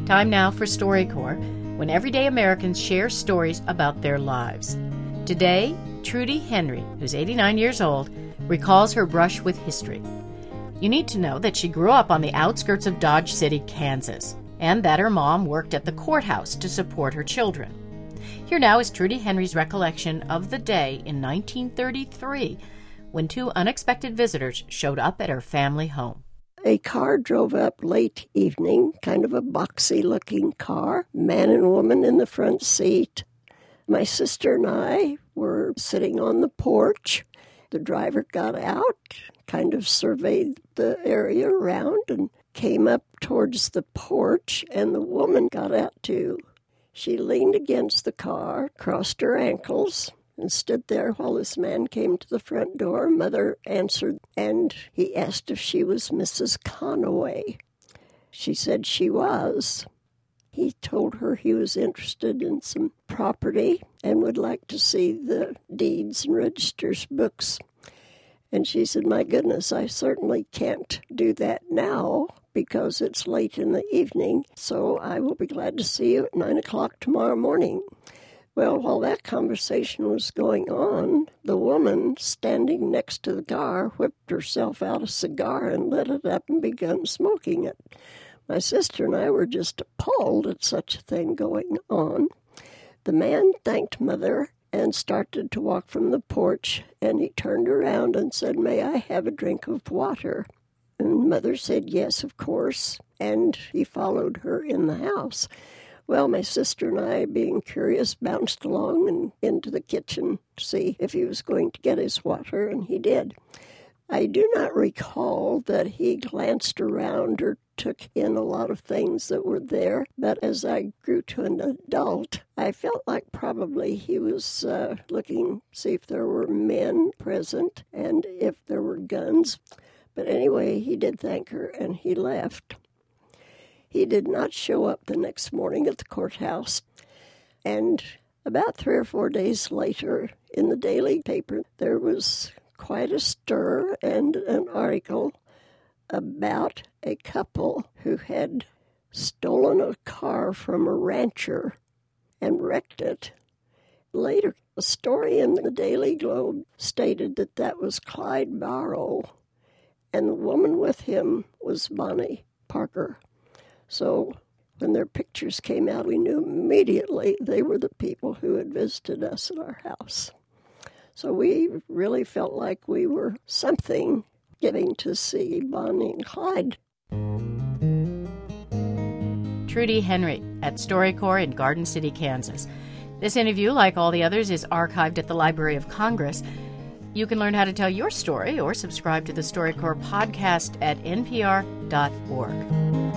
Time now for StoryCorps, when everyday Americans share stories about their lives. Today, Trudy Henry, who's 89 years old, recalls her brush with history. You need to know that she grew up on the outskirts of Dodge City, Kansas, and that her mom worked at the courthouse to support her children. Here now is Trudy Henry's recollection of the day in 1933 when two unexpected visitors showed up at her family home. A car drove up late evening, kind of a boxy-looking car, man and woman in the front seat. My sister and I were sitting on the porch. The driver got out, kind of surveyed the area around, and came up towards the porch, and the woman got out too. She leaned against the car, crossed her ankles, and stood there while this man came to the front door. Mother answered, and he asked if she was Mrs. Conaway. She said she was. He told her he was interested in some property and would like to see the deeds and registers books. And she said, "My goodness, I certainly can't do that now because it's late in the evening, so I will be glad to see you at 9 o'clock tomorrow morning." Well, while that conversation was going on, the woman standing next to the car whipped herself out a cigar and lit it up and began smoking it. My sister and I were just appalled at such a thing going on. The man thanked Mother and started to walk from the porch, and he turned around and said, "May I have a drink of water?" And Mother said, "Yes, of course," and he followed her in the house. Well, my sister and I, being curious, bounced along and into the kitchen to see if he was going to get his water, and he did. I do not recall that he glanced around or took in a lot of things that were there, but as I grew to an adult, I felt like probably he was looking to see if there were men present and if there were guns. But anyway, he did thank her, and he left. He did not show up the next morning at the courthouse, and about 3 or 4 days later, in the daily paper, there was quite a stir and an article about a couple who had stolen a car from a rancher and wrecked it. Later, a story in the Daily Globe stated that that was Clyde Barrow, and the woman with him was Bonnie Parker. So when their pictures came out, we knew immediately they were the people who had visited us at our house. So we really felt like we were something getting to see Bonnie and Clyde. Trudy Henry at StoryCorps in Garden City, Kansas. This interview, like all the others, is archived at the Library of Congress. You can learn how to tell your story or subscribe to the StoryCorps podcast at npr.org.